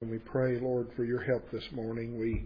We pray, Lord, for your help this morning. We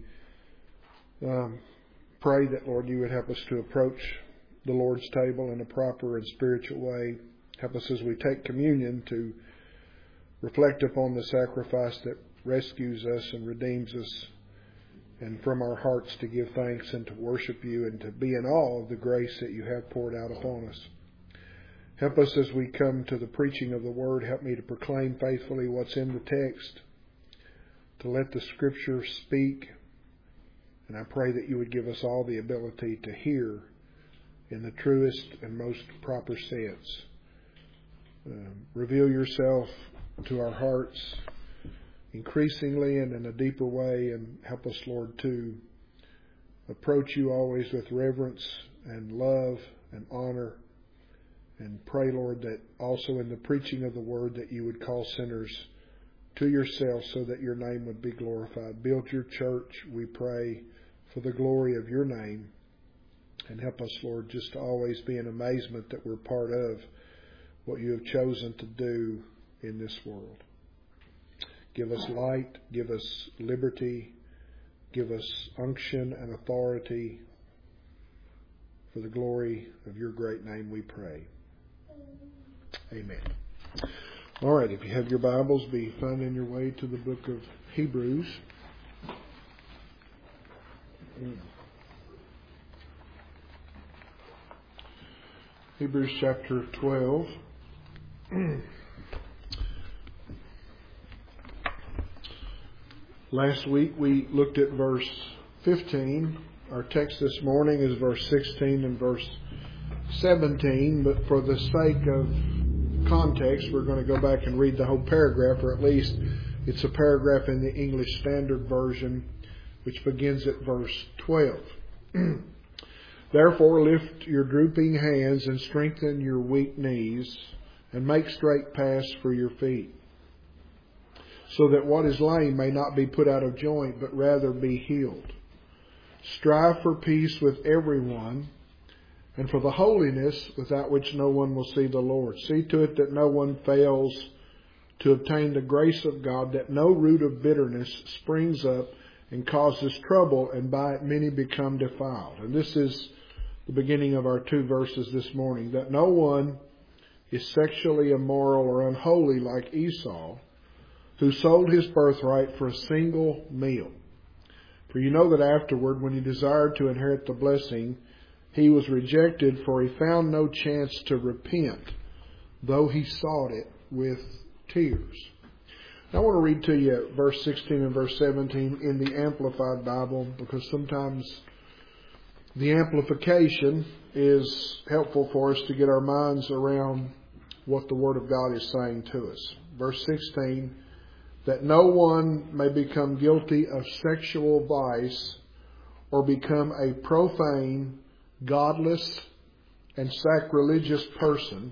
pray that, Lord, you would help us to approach the Lord's table in a proper and spiritual way. Help us as we take communion to reflect upon the sacrifice that rescues us and redeems us, and from our hearts to give thanks and to worship you and to be in awe of the grace that you have poured out upon us. Help us as we come to the preaching of the Word. Help me to proclaim faithfully what's in the text, to let the Scripture speak. And I pray that you would give us all the ability to hear in the truest and most proper sense. Reveal yourself to our hearts increasingly and in a deeper way, and help us, Lord, to approach you always with reverence and love and honor. And pray, Lord, that also in the preaching of the Word that you would call sinners to yourself so that your name would be glorified. Build your church, we pray, for the glory of your name. And help us, Lord, just to always be in amazement that we're part of what you have chosen to do in this world. Give us light, give us liberty, give us unction and authority. For the glory of your great name we pray. Amen. All right, if you have your Bibles, be finding your way to the book of Hebrews. Hebrews chapter 12. Last week we looked at verse 15. Our text this morning is verse 16 and verse 17, but for the sake of context, we're going to go back and read the whole paragraph, or at least it's a paragraph in the English Standard Version, which begins at verse 12. Therefore, lift your drooping hands and strengthen your weak knees, and make straight paths for your feet, so that what is lame may not be put out of joint, but rather be healed. Strive for peace with everyone, and for the holiness without which no one will see the Lord. See to it that no one fails to obtain the grace of God, that no root of bitterness springs up and causes trouble, and by it many become defiled. And this is the beginning of our two verses this morning. That no one is sexually immoral or unholy like Esau, who sold his birthright for a single meal. For you know that afterward, when he desired to inherit the blessing, he was rejected, for he found no chance to repent, though he sought it with tears. Now, I want to read to you verse 16 and verse 17 in the Amplified Bible, because sometimes the amplification is helpful for us to get our minds around what the Word of God is saying to us. Verse 16, that no one may become guilty of sexual vice or become a profane, godless, and sacrilegious person,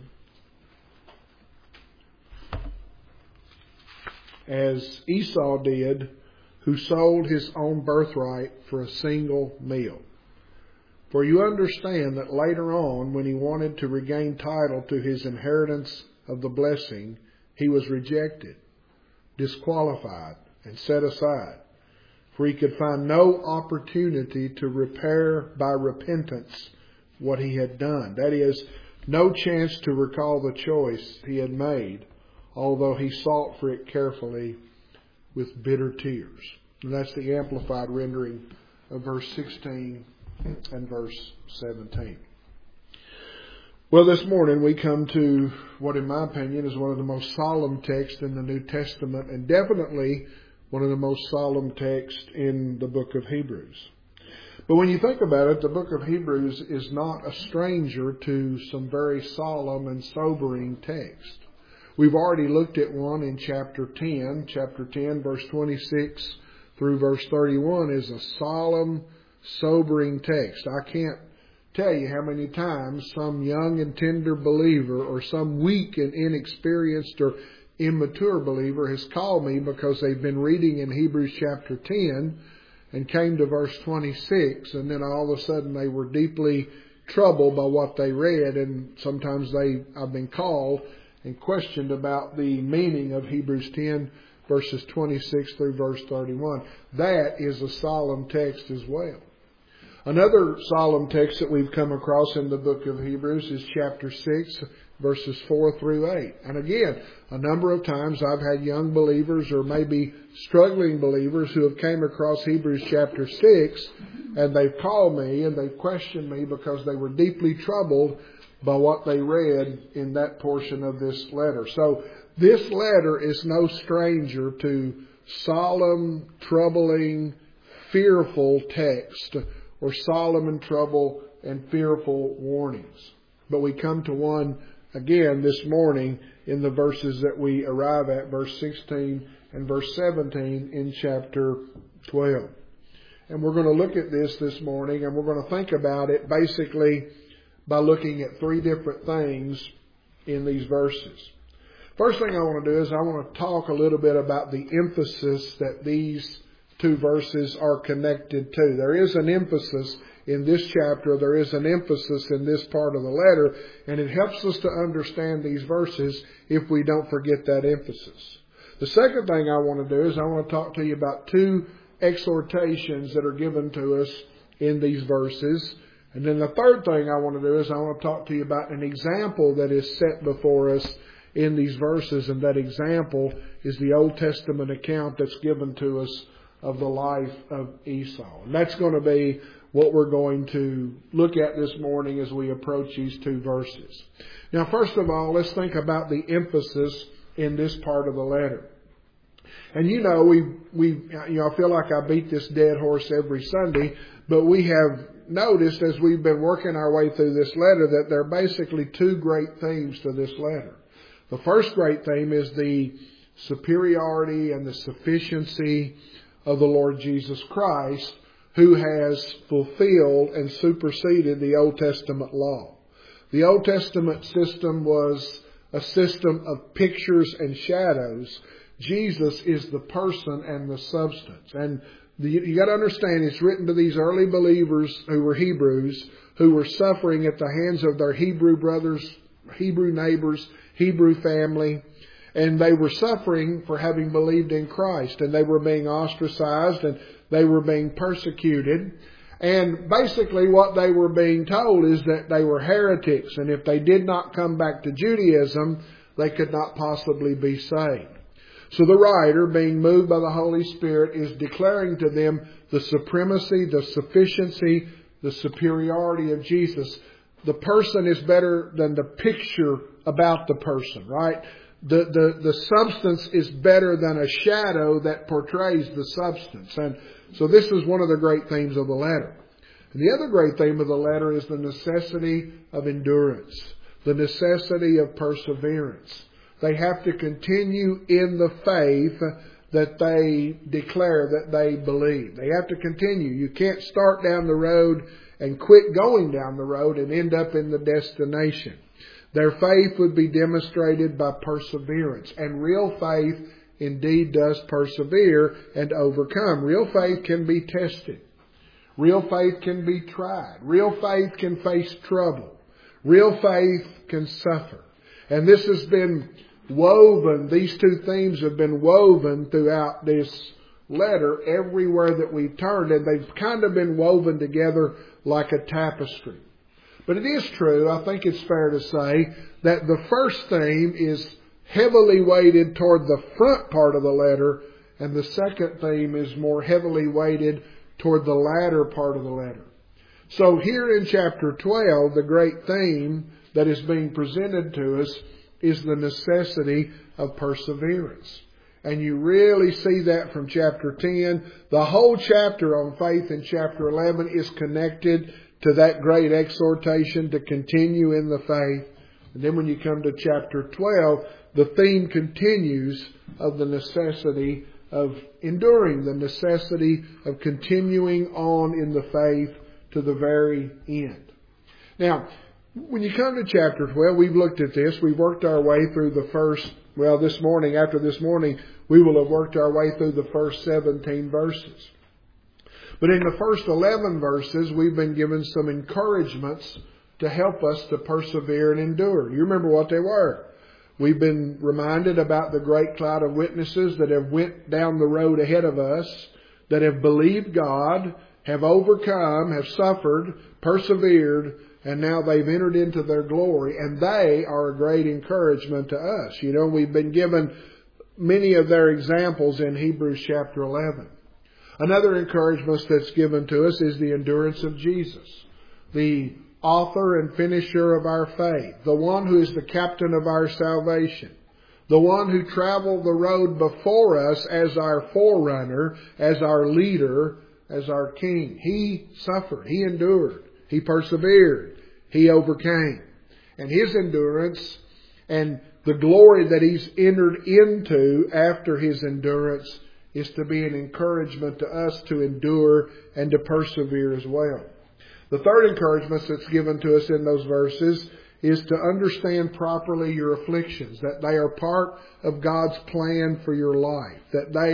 as Esau did, who sold his own birthright for a single meal. For you understand that later on, when he wanted to regain title to his inheritance of the blessing, he was rejected, disqualified, and set aside. For he could find no opportunity to repair by repentance what he had done. That is, no chance to recall the choice he had made, although he sought for it carefully with bitter tears. And that's the amplified rendering of verse 16 and verse 17. Well, this morning we come to what, in my opinion, is one of the most solemn texts in the New Testament, and definitely one of the most solemn texts in the book of Hebrews. But when you think about it, the book of Hebrews is not a stranger to some very solemn and sobering texts. We've already looked at one in chapter 10. Chapter 10, verse 26 through verse 31 is a solemn, sobering text. I can't tell you how many times some young and tender believer or some weak and inexperienced or immature believer has called me because they've been reading in Hebrews chapter 10 and came to verse 26, and then all of a sudden they were deeply troubled by what they read, and sometimes I've been called and questioned about the meaning of Hebrews 10 verses 26 through verse 31. That is a solemn text as well. Another solemn text that we've come across in the book of Hebrews is chapter 6, verses 4 through 8. And again, a number of times I've had young believers or maybe struggling believers who have came across Hebrews chapter 6, and they've called me and they've questioned me because they were deeply troubled by what they read in that portion of this letter. So this letter is no stranger to solemn, troubling, fearful text, or solemn and trouble and fearful warnings. But we come to one again this morning in the verses that we arrive at, verse 16 and verse 17 in chapter 12. And we're going to look at this morning, and we're going to think about it basically by looking at three different things in these verses. First thing I want to do is I want to talk a little bit about the emphasis that these two verses are connected to. There is an emphasis in this chapter. There is an emphasis in this part of the letter, and it helps us to understand these verses if we don't forget that emphasis. The second thing I want to do is I want to talk to you about two exhortations that are given to us in these verses. And then the third thing I want to do is I want to talk to you about an example that is set before us in these verses, and that example is the Old Testament account that's given to us of the life of Esau. And that's going to be what we're going to look at this morning as we approach these two verses. Now, first of all, let's think about the emphasis in this part of the letter. And I feel like I beat this dead horse every Sunday, but we have noticed as we've been working our way through this letter that there are basically two great themes to this letter. The first great theme is the superiority and the sufficiency of the Lord Jesus Christ, who has fulfilled and superseded the Old Testament law. The Old Testament system was a system of pictures and shadows. Jesus is the person and the substance. And you got to understand, it's written to these early believers who were Hebrews, who were suffering at the hands of their Hebrew brothers, Hebrew neighbors, Hebrew family. And they were suffering for having believed in Christ. And they were being ostracized and they were being persecuted. And basically what they were being told is that they were heretics. And if they did not come back to Judaism, they could not possibly be saved. So the writer, being moved by the Holy Spirit, is declaring to them the supremacy, the sufficiency, the superiority of Jesus. The person is better than the picture about the person, right? The substance is better than a shadow that portrays the substance. And so this is one of the great themes of the letter. And the other great theme of the letter is the necessity of endurance, the necessity of perseverance. They have to continue in the faith that they declare that they believe. They have to continue. You can't start down the road and quit going down the road and end up in the destination. Their faith would be demonstrated by perseverance. And real faith indeed does persevere and overcome. Real faith can be tested. Real faith can be tried. Real faith can face trouble. Real faith can suffer. And this has been woven, these two themes have been woven throughout this letter everywhere that we've turned, and they've kind of been woven together like a tapestry. But it is true, I think it's fair to say, that the first theme is heavily weighted toward the front part of the letter, and the second theme is more heavily weighted toward the latter part of the letter. So here in chapter 12, the great theme that is being presented to us is the necessity of perseverance. And you really see that from chapter 10. The whole chapter on faith in chapter 11 is connected to that great exhortation to continue in the faith. And then when you come to chapter 12, the theme continues of the necessity of enduring, the necessity of continuing on in the faith to the very end. Now, when you come to chapter 12, we've looked at this. We've worked our way through the first, this morning, after this morning, we will have worked our way through the first 17 verses. But in the first 11 verses, we've been given some encouragements to help us to persevere and endure. You remember what they were. We've been reminded about the great cloud of witnesses that have went down the road ahead of us, that have believed God, have overcome, have suffered, persevered, and now they've entered into their glory, and they are a great encouragement to us. You know, we've been given many of their examples in Hebrews chapter 11. Another encouragement that's given to us is the endurance of Jesus, the author and finisher of our faith, the one who is the captain of our salvation, the one who traveled the road before us as our forerunner, as our leader, as our king. He suffered, he endured, he persevered, he overcame. And his endurance and the glory that he's entered into after his endurance is to be an encouragement to us to endure and to persevere as well. The third encouragement that's given to us in those verses is to understand properly your afflictions, that they are part of God's plan for your life, that they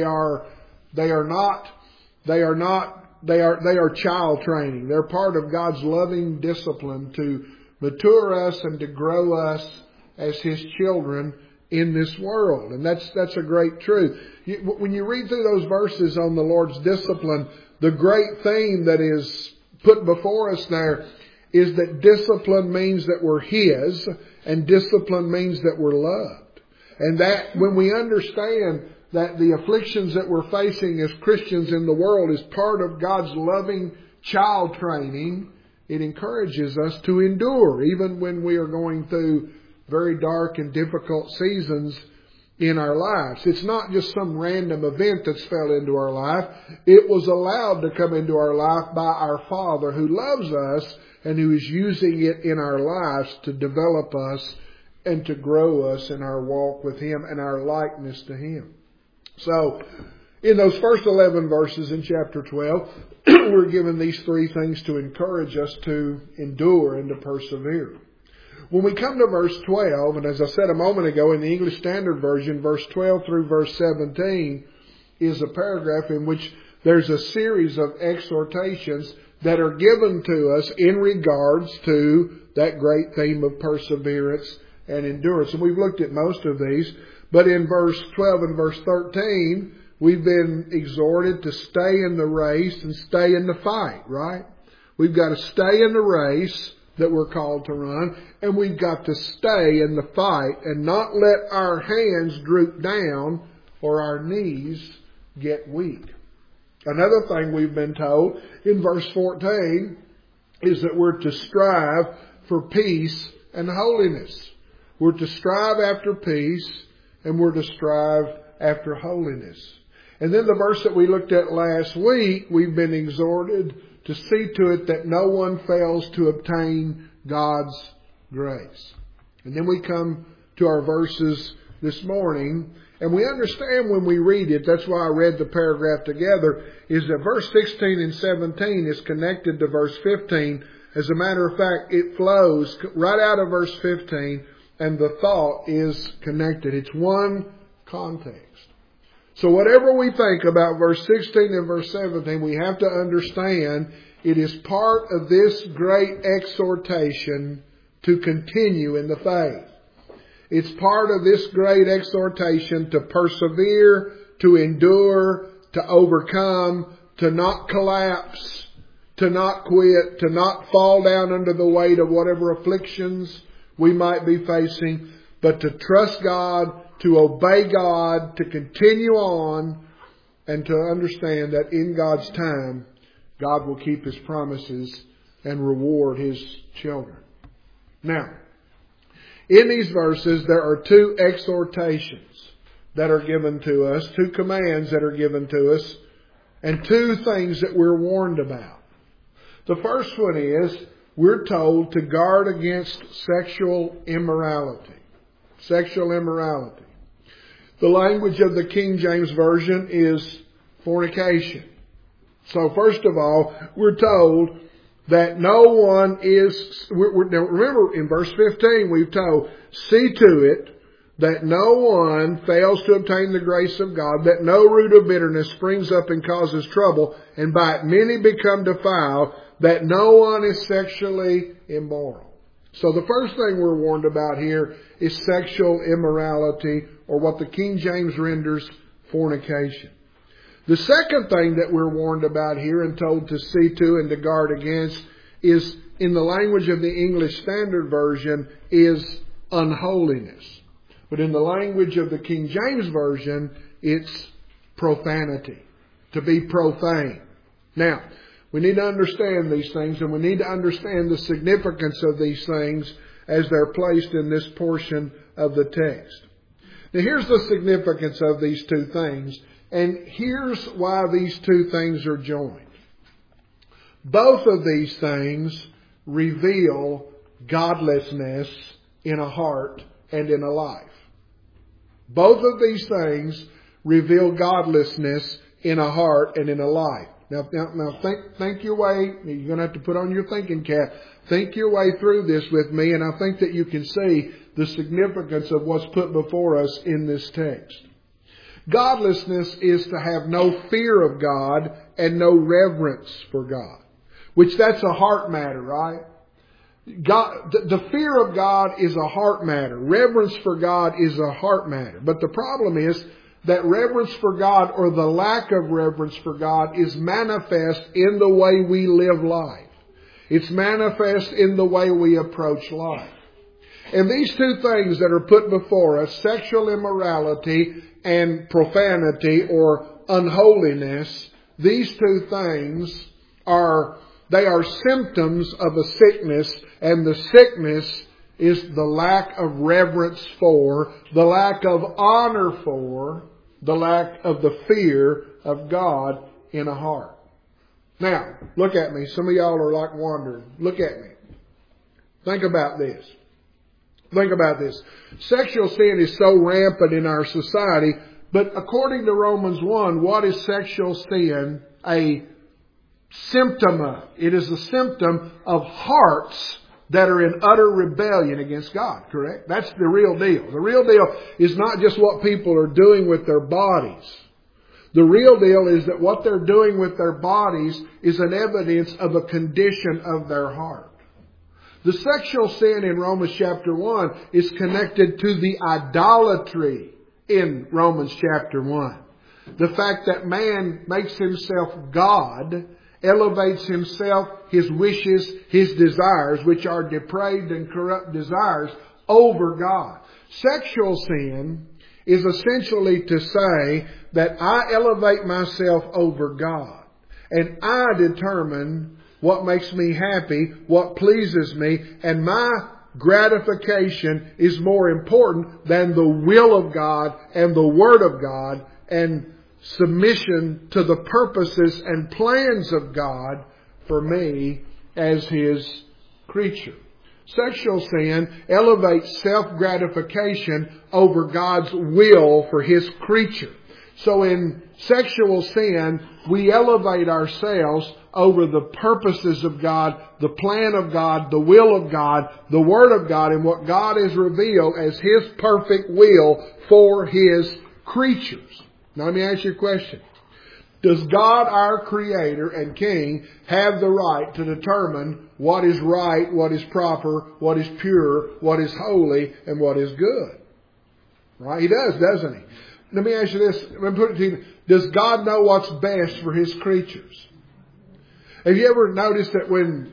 are child training. They're part of God's loving discipline to mature us and to grow us as His children in this world. And that's a great truth. When you read through those verses on the Lord's discipline, the great theme that is put before us there is that discipline means that we're His, and discipline means that we're loved. And that when we understand that the afflictions that we're facing as Christians in the world is part of God's loving child training, it encourages us to endure even when we are going through very dark and difficult seasons in our lives. It's not just some random event that's fell into our life. It was allowed to come into our life by our Father who loves us and who is using it in our lives to develop us and to grow us in our walk with Him and our likeness to Him. So, in those first 11 verses in chapter 12, we're given these three things to encourage us to endure and to persevere. When we come to verse 12, and as I said a moment ago in the English Standard Version, verse 12 through verse 17 is a paragraph in which there's a series of exhortations that are given to us in regards to that great theme of perseverance and endurance. And we've looked at most of these, but in verse 12 and verse 13, we've been exhorted to stay in the race and stay in the fight, right? We've got to stay in the race that we're called to run, and we've got to stay in the fight and not let our hands droop down or our knees get weak. Another thing we've been told in verse 14 is that we're to strive for peace and holiness. We're to strive after peace and we're to strive after holiness. And then the verse that we looked at last week, we've been exhorted to see to it that no one fails to obtain God's grace. And then we come to our verses this morning, and we understand when we read it, that's why I read the paragraph together, is that verse 16 and 17 is connected to verse 15. As a matter of fact, it flows right out of verse 15, and the thought is connected. It's one context. So whatever we think about verse 16 and verse 17, we have to understand it is part of this great exhortation to continue in the faith. It's part of this great exhortation to persevere, to endure, to overcome, to not collapse, to not quit, to not fall down under the weight of whatever afflictions we might be facing, but to trust God, to obey God, to continue on, and to understand that in God's time, God will keep His promises and reward His children. Now, in these verses, there are two exhortations that are given to us, two commands that are given to us, and two things that we're warned about. The first one is, we're told to guard against sexual immorality. Sexual immorality. The language of the King James Version is fornication. So first of all, we're told that no one is... Now remember, in verse 15, we've told, see to it that no one fails to obtain the grace of God, that no root of bitterness springs up and causes trouble, and by it many become defiled, that no one is sexually immoral. So the first thing we're warned about here is sexual immorality, or what the King James renders fornication. The second thing that we're warned about here and told to see to and to guard against is, in the language of the English Standard Version, is unholiness. But in the language of the King James Version, it's profanity. To be profane. Now, we need to understand these things, and we need to understand the significance of these things as they're placed in this portion of the text. Now, here's the significance of these two things, and here's why these two things are joined. Both of these things reveal godlessness in a heart and in a life. Both of these things reveal godlessness in a heart and in a life. Now think your way. You're going to have to put on your thinking cap. Think your way through this with me, and I think that you can see the significance of what's put before us in this text. Godlessness is to have no fear of God and no reverence for God. Which that's a heart matter, right? The fear of God is a heart matter. Reverence for God is a heart matter. But the problem is that reverence for God, or the lack of reverence for God, is manifest in the way we live life. It's manifest in the way we approach life. And these two things that are put before us, sexual immorality and profanity or unholiness, these two things are symptoms of a sickness, and the sickness is the lack of reverence for, the lack of honor for, the lack of the fear of God in a heart. Now, look at me. Some of y'all are like wondering. Look at me. Think about this. Think about this. Sexual sin is so rampant in our society, but according to Romans 1, what is sexual sin a symptom of? It is a symptom of hearts that are in utter rebellion against God, correct? That's the real deal. The real deal is not just what people are doing with their bodies. The real deal is that what they're doing with their bodies is an evidence of a condition of their heart. The sexual sin in Romans chapter 1 is connected to the idolatry in Romans chapter 1. The fact that man makes himself God, elevates himself, his wishes, his desires, which are depraved and corrupt desires, over God. Sexual sin is essentially to say that I elevate myself over God, and I determine what makes me happy, what pleases me, and my gratification is more important than the will of God and the Word of God and submission to the purposes and plans of God for me as His creature. Sexual sin elevates self-gratification over God's will for His creature. So in sexual sin, we elevate ourselves over the purposes of God, the plan of God, the will of God, the Word of God, and what God has revealed as His perfect will for His creatures. Now let me ask you a question. Does God, our Creator and King, have the right to determine what is right, what is proper, what is pure, what is holy, and what is good? Right? He does, doesn't He? Let me ask you this. Let me put it to you. Does God know what's best for His creatures? Have you ever noticed that when,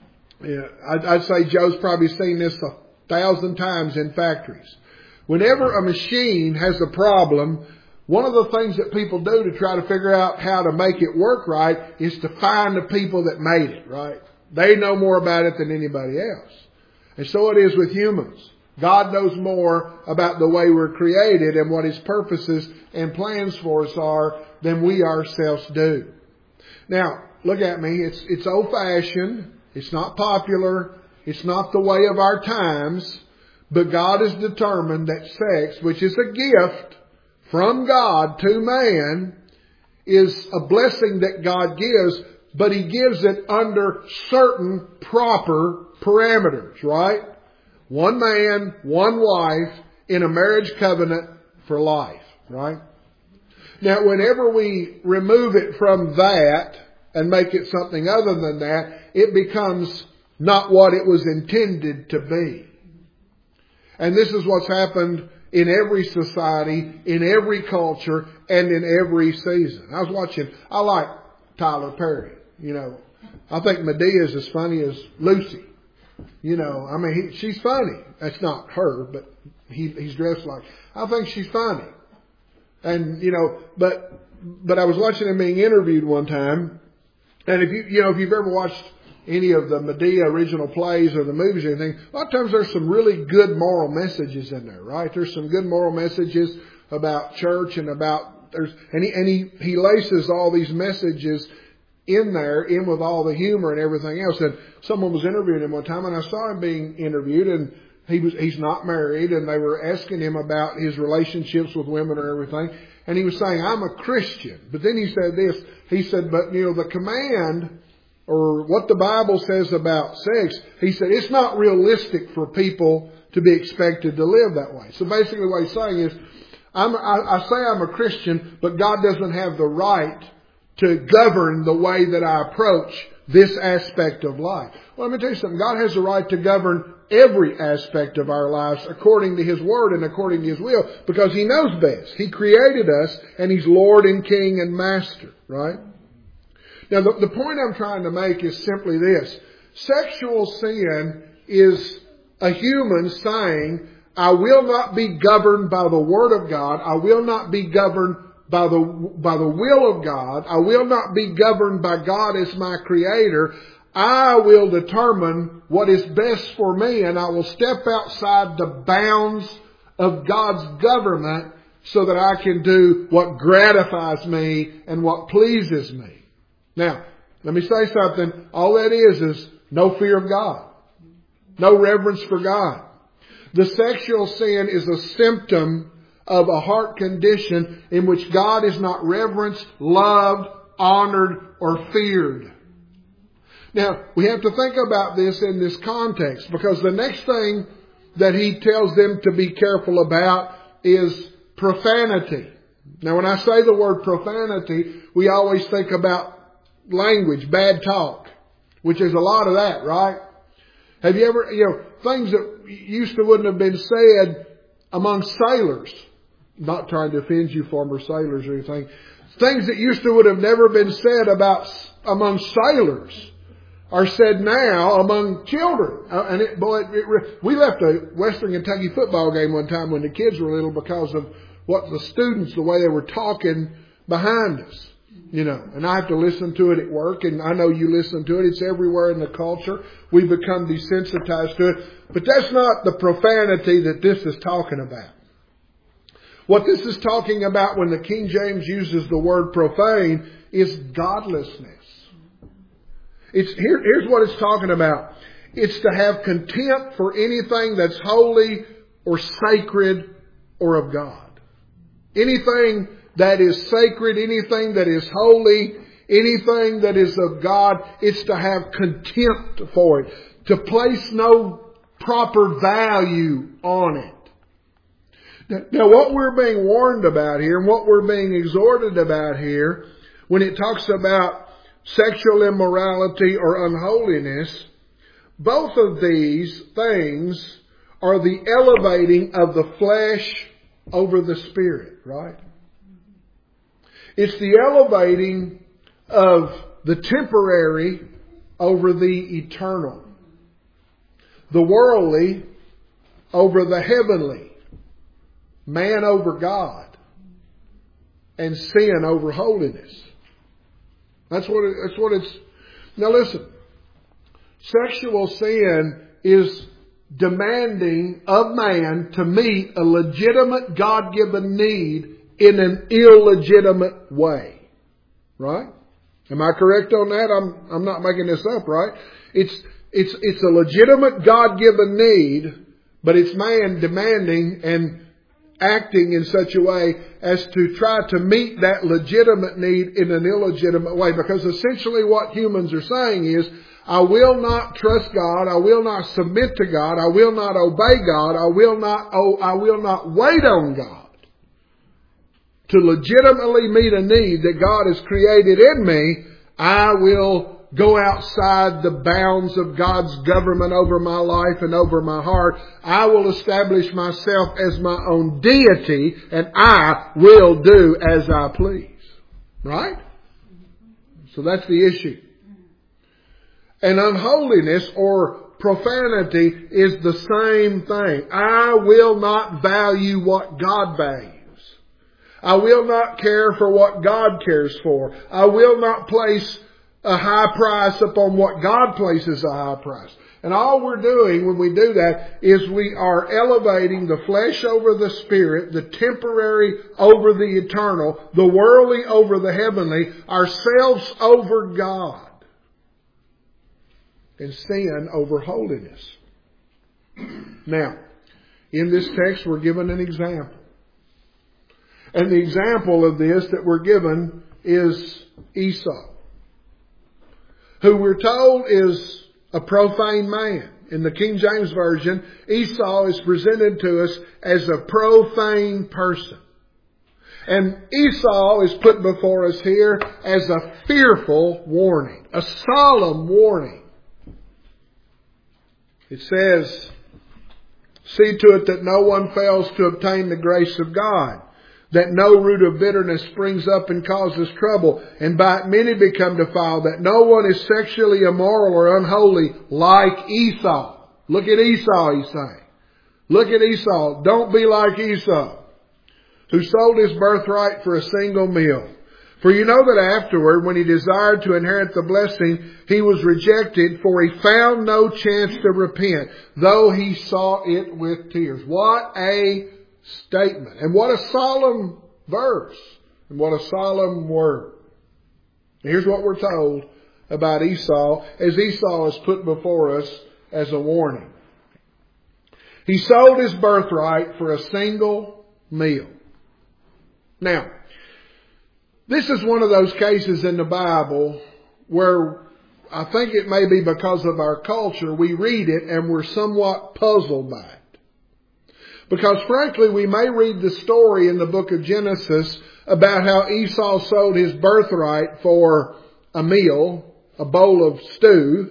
I'd say Joe's probably seen this 1,000 times in factories. Whenever a machine has a problem, one of the things that people do to try to figure out how to make it work right is to find the people that made it, right? They know more about it than anybody else. And so it is with humans. God knows more about the way we're created and what His purposes and plans for us are than we ourselves do. Now, look at me. It's old-fashioned. It's not popular. It's not the way of our times. But God has determined that sex, which is a gift from God to man, is a blessing that God gives, but He gives it under certain proper parameters, right? One man, one wife in a marriage covenant for life, right? Now, whenever we remove it from that and make it something other than that, it becomes not what it was intended to be. And this is what's happened in every society, in every culture, and in every season. I like Tyler Perry. I think Medea is as funny as Lucy. She's funny. That's not her, but he's dressed like. I think she's funny. And, but I was watching him being interviewed one time. And if you've ever watched any of the Medea original plays or the movies or anything, a lot of times there's some really good moral messages in there, right? There's some good moral messages about church and he laces all these messages in with all the humor and everything else. And someone was interviewing him one time, and I saw him being interviewed, and he's not married, and they were asking him about his relationships with women or everything. And he was saying, I'm a Christian. But then he said this, he said, but the command or what the Bible says about sex, he said, it's not realistic for people to be expected to live that way. So basically what he's saying is, I say I'm a Christian, but God doesn't have the right to govern the way that I approach this aspect of life. Well, let me tell you something. God has the right to govern every aspect of our lives according to His Word and according to His will, because He knows best. He created us, and He's Lord and King and Master, right? Now, the point I'm trying to make is simply this. Sexual sin is a human saying, I will not be governed by the Word of God. I will not be governed by the will of God. I will not be governed by God as my Creator. I will determine what is best for me, and I will step outside the bounds of God's government so that I can do what gratifies me and what pleases me. Now, let me say something. All that is no fear of God. No reverence for God. The sexual sin is a symptom of a heart condition in which God is not reverenced, loved, honored, or feared. Now, we have to think about this in this context, because the next thing that He tells them to be careful about is profanity. Now, when I say the word profanity, we always think about language, bad talk, which is a lot of that, right? Have you ever, things that used to wouldn't have been said among sailors, not trying to offend you former sailors or anything, things that used to would have never been said among sailors are said now among children. We left a Western Kentucky football game one time when the kids were little because of what the students, the way they were talking behind us. And I have to listen to it at work, and I know you listen to it. It's everywhere in the culture. We've become desensitized to it. But that's not the profanity that this is talking about. What this is talking about when the King James uses the word profane is godlessness. Here's what it's talking about. It's to have contempt for anything that's holy or sacred or of God. Anything that is sacred, anything that is holy, anything that is of God, it's to have contempt for it. To place no proper value on it. Now what we're being warned about here and what we're being exhorted about here, when it talks about sexual immorality or unholiness, both of these things are the elevating of the flesh over the spirit, right? It's the elevating of the temporary over the eternal. The worldly over the heavenly. Man over God. And sin over holiness. That's what it's. Now listen. Sexual sin is demanding of man to meet a legitimate God-given need in an illegitimate way. Right? Am I correct on that? I'm not making this up, right? It's a legitimate God-given need, but it's man demanding and acting in such a way as to try to meet that legitimate need in an illegitimate way. Because essentially what humans are saying is, I will not trust God, I will not submit to God, I will not obey God, I will not wait on God to legitimately meet a need that God has created in me. I will go outside the bounds of God's government over my life and over my heart. I will establish myself as my own deity, and I will do as I please. Right? So that's the issue. And unholiness or profanity is the same thing. I will not value what God values. I will not care for what God cares for. I will not place a high price upon what God places a high price. And all we're doing when we do that is we are elevating the flesh over the spirit, the temporary over the eternal, the worldly over the heavenly, ourselves over God, and sin over holiness. Now, in this text we're given an example. And the example of this that we're given is Esau, who we're told is a profane man. In the King James Version, Esau is presented to us as a profane person. And Esau is put before us here as a fearful warning, a solemn warning. It says, "See to it that no one fails to obtain the grace of God, that no root of bitterness springs up and causes trouble, and by it many become defiled, that no one is sexually immoral or unholy like Esau." Look at Esau, he's saying. Look at Esau. Don't be like Esau, who sold his birthright for a single meal. For you know that afterward, when he desired to inherit the blessing, he was rejected, for he found no chance to repent, though he sought it with tears. What a statement. And what a solemn verse. And what a solemn word. And here's what we're told about Esau, as Esau is put before us as a warning. He sold his birthright for a single meal. Now, this is one of those cases in the Bible where I think it may be because of our culture, we read it and we're somewhat puzzled by it. Because frankly, we may read the story in the book of Genesis about how Esau sold his birthright for a meal, a bowl of stew.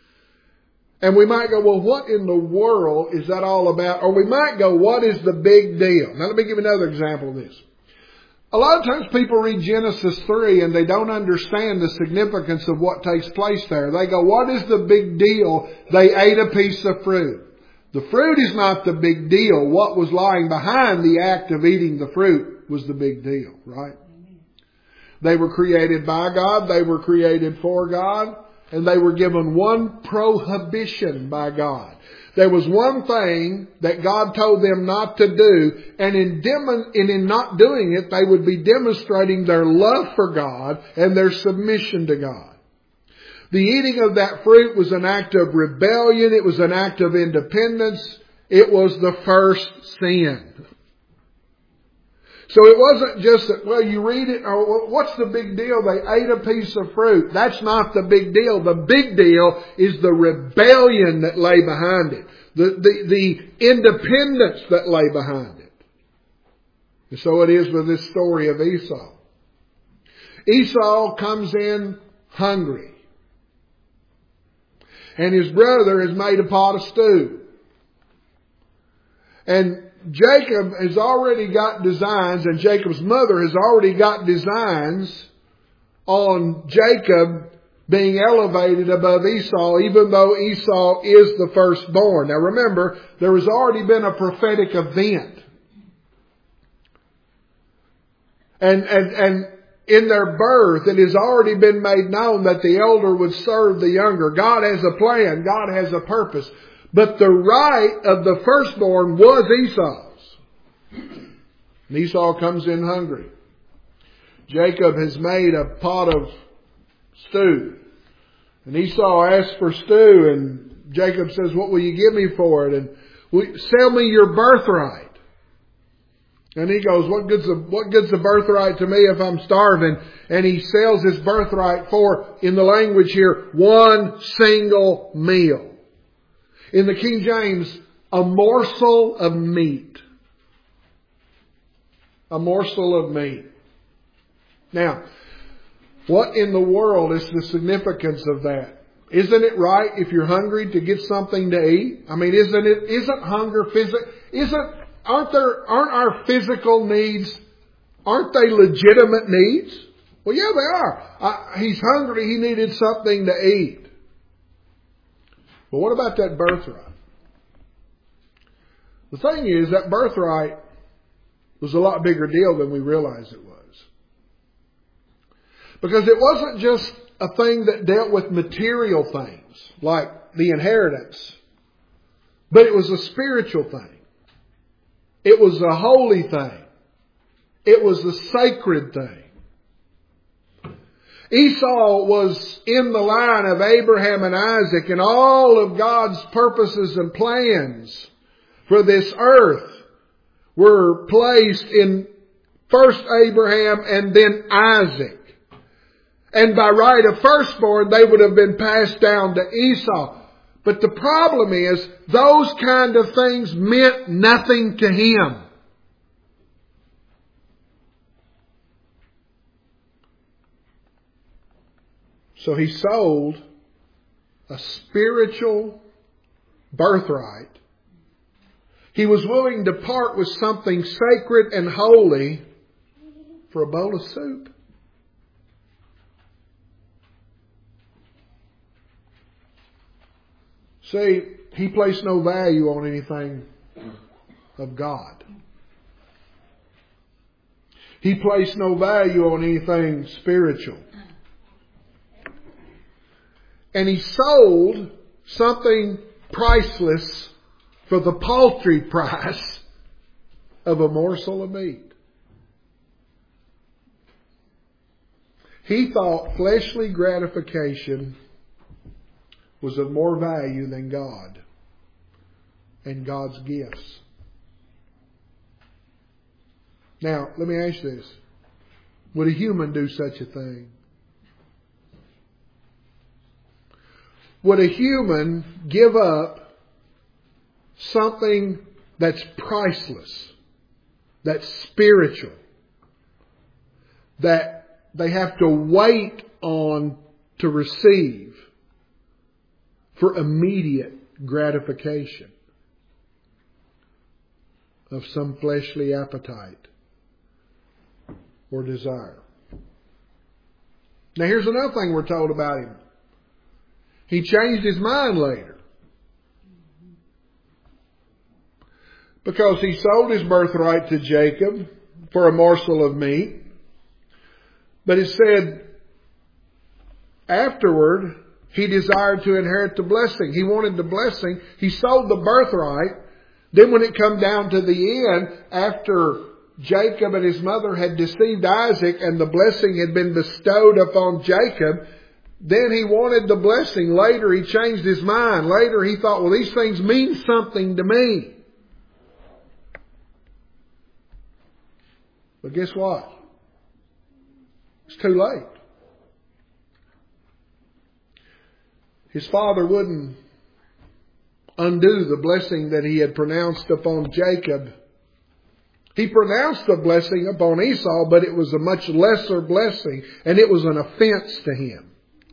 And we might go, well, what in the world is that all about? Or we might go, what is the big deal? Now let me give you another example of this. A lot of times people read Genesis 3 and they don't understand the significance of what takes place there. They go, what is the big deal? They ate a piece of fruit. The fruit is not the big deal. What was lying behind the act of eating the fruit was the big deal, right? They were created by God. They were created for God. And they were given one prohibition by God. There was one thing that God told them not to do. And in not doing it, they would be demonstrating their love for God and their submission to God. The eating of that fruit was an act of rebellion. It was an act of independence. It was the first sin. So it wasn't just that, well, you read it, or what's the big deal? They ate a piece of fruit. That's not the big deal. The big deal is the rebellion that lay behind it. The independence that lay behind it. And so it is with this story of Esau. Esau comes in hungry. And his brother has made a pot of stew. And Jacob has already got designs, and Jacob's mother has already got designs on Jacob being elevated above Esau, even though Esau is the firstborn. Now remember, there has already been a prophetic event. And in their birth, it has already been made known that the elder would serve the younger. God has a plan. God has a purpose. But the right of the firstborn was Esau's. And Esau comes in hungry. Jacob has made a pot of stew. And Esau asks for stew, and Jacob says, what will you give me for it? And sell me your birthright. And he goes, what good's the birthright to me if I'm starving? And he sells his birthright for, in the language here, one single meal. In the King James, a morsel of meat. A morsel of meat. Now, What in the world is the significance of that? Isn't it right if you're hungry to get something to eat? I mean, isn't hunger aren't our physical needs, aren't they legitimate needs? Well, yeah, they are. He's hungry, he needed something to eat. But what about that birthright? The thing is, that birthright was a lot bigger deal than we realized it was. Because it wasn't just a thing that dealt with material things, like the inheritance. But it was a spiritual thing. It was a holy thing. It was a sacred thing. Esau was in the line of Abraham and Isaac, and all of God's purposes and plans for this earth were placed in first Abraham and then Isaac. And by right of firstborn, they would have been passed down to Esau. But the problem is, those kind of things meant nothing to him. So he sold a spiritual birthright. He was willing to part with something sacred and holy for a bowl of soup. See, he placed no value on anything of God. He placed no value on anything spiritual. And he sold something priceless for the paltry price of a morsel of meat. He thought fleshly gratification was of more value than God and God's gifts. Now, let me ask you this. Would a human do such a thing? Would a human give up something that's priceless, that's spiritual, that they have to wait on to receive for immediate gratification of some fleshly appetite or desire? Now here's another thing we're told about him. He changed his mind later. Because he sold his birthright to Jacob for a morsel of meat. But it said, afterward, he desired to inherit the blessing. He wanted the blessing. He sold the birthright. Then when it come down to the end, after Jacob and his mother had deceived Isaac and the blessing had been bestowed upon Jacob, then he wanted the blessing. Later he changed his mind. Later he thought, well, these things mean something to me. But guess what? It's too late. His father wouldn't undo the blessing that he had pronounced upon Jacob. He pronounced the blessing upon Esau, but it was a much lesser blessing, and it was an offense to him.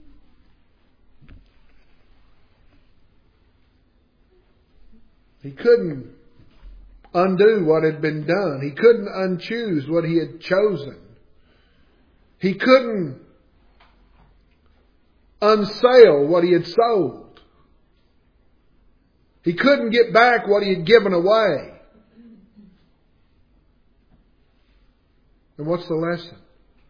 He couldn't undo what had been done. He couldn't unchoose what he had chosen. He couldn't unsale what he had sold. He couldn't get back what he had given away. And what's the lesson?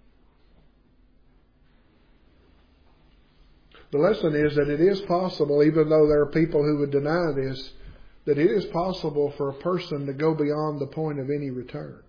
The lesson is that it is possible, even though there are people who would deny this, that it is possible for a person to go beyond the point of any return.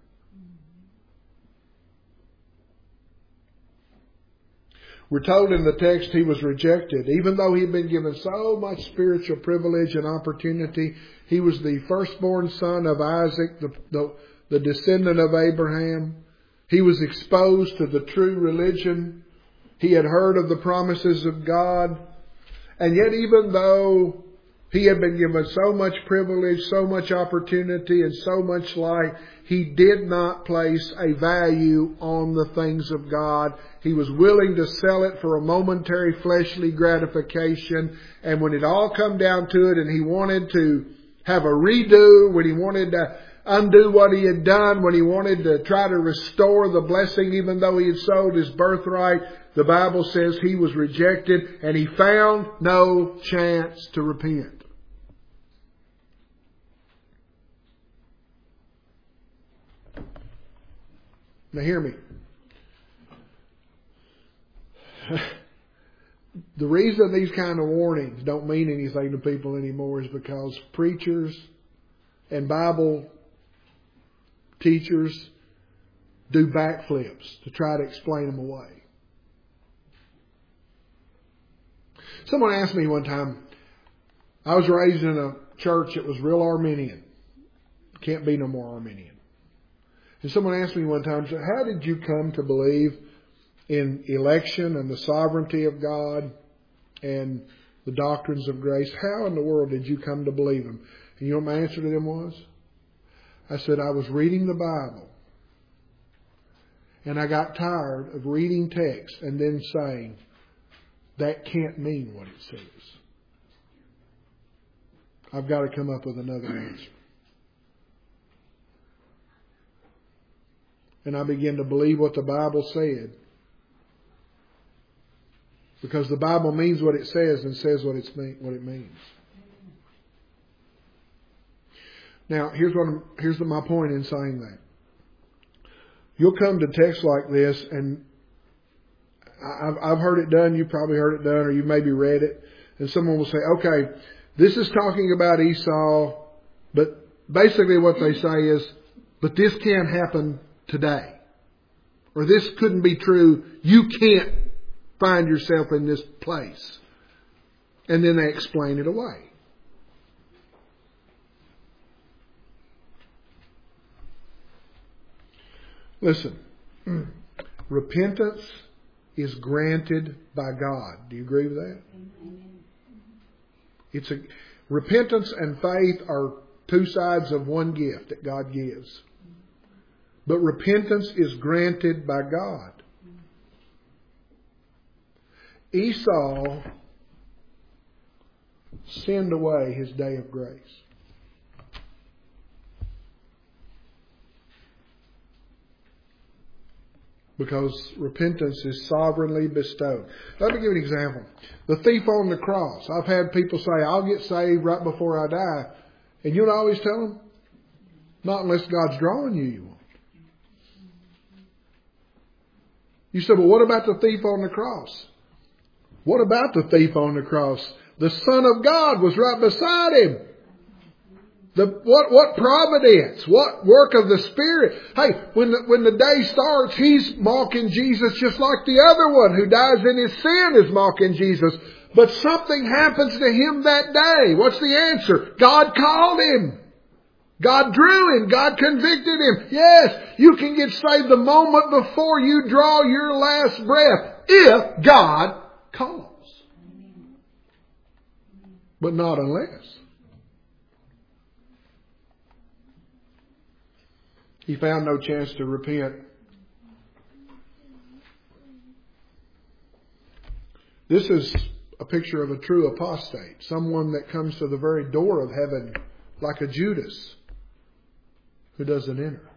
We're told in the text he was rejected. Even though he had been given so much spiritual privilege and opportunity, he was the firstborn son of Isaac, the descendant of Abraham. He was exposed to the true religion. He had heard of the promises of God. And yet even though He had been given so much privilege, so much opportunity, and so much life. He did not place a value on the things of God. He was willing to sell it for a momentary fleshly gratification. And when it all come down to it and he wanted to have a redo, when he wanted to undo what he had done, when he wanted to try to restore the blessing even though he had sold his birthright, the Bible says he was rejected and he found no chance to repent. Now hear me. The reason these kind of warnings don't mean anything to people anymore is because preachers and Bible teachers do backflips to try to explain them away. Someone asked me one time, I was raised in a church that was real Arminian. Can't be no more Arminian. And someone asked me one time, how did you come to believe in election and the sovereignty of God and the doctrines of grace? How in the world did you come to believe them? And you know what my answer to them was? I said, I was reading the Bible. And I got tired of reading text and then saying, that can't mean what it says. I've got to come up with another answer. And I began to believe what the Bible said. Because the Bible means what it says and says what it means. Now, here's my point in saying that. You'll come to texts like this, and I've heard it done, you probably heard it done, or you maybe read it, and someone will say, okay, this is talking about Esau, but basically what they say is, but this can't happen today. Or this couldn't be true. You can't find yourself in this place. And then they explain it away. Listen, repentance is granted by God. Do you agree with that? Repentance and faith are two sides of one gift that God gives. But repentance is granted by God. Esau sinned away his day of grace. Because repentance is sovereignly bestowed. Let me give you an example. The thief on the cross. I've had people say, I'll get saved right before I die. And you know what I always tell them? Not unless God's drawing you, you won't. You said, well, what about the thief on the cross? What about the thief on the cross? The Son of God was right beside him. What providence? What work of the Spirit? Hey, when the day starts, he's mocking Jesus just like the other one who dies in his sin is mocking Jesus. But something happens to him that day. What's the answer? God called him. God drew him. God convicted him. Yes, you can get saved the moment before you draw your last breath if God calls. But not unless. He found no chance to repent. This is a picture of a true apostate. Someone that comes to the very door of heaven like a Judas who doesn't enter.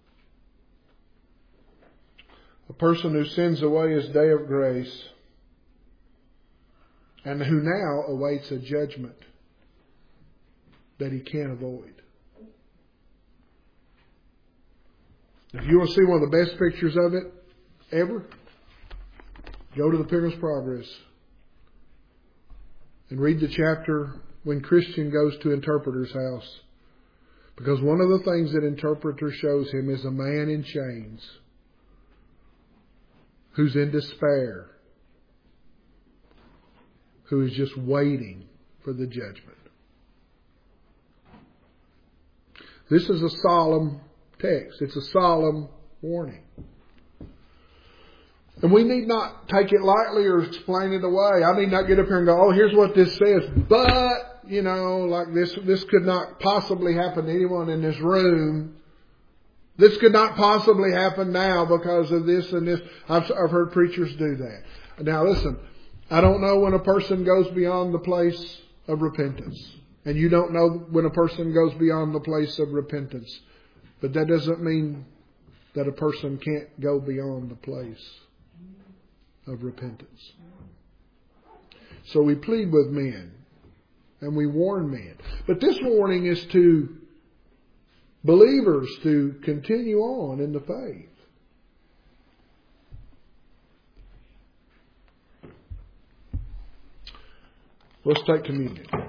A person who sends away his day of grace and who now awaits a judgment that he can't avoid. If you want to see one of the best pictures of it ever, go to the Pilgrim's Progress and read the chapter when Christian goes to Interpreter's house. Because one of the things that Interpreter shows him is a man in chains who's in despair, who is just waiting for the judgment. This is a solemn text. It's a solemn warning. And we need not take it lightly or explain it away. I need not get up here and go, oh, here's what this says. But like this could not possibly happen to anyone in this room. This could not possibly happen now because of this and this. I've heard preachers do that. Now listen, I don't know when a person goes beyond the place of repentance. And you don't know when a person goes beyond the place of repentance. But that doesn't mean that a person can't go beyond the place of repentance. So we plead with men and we warn men. But this warning is to believers to continue on in the faith. Let's take communion.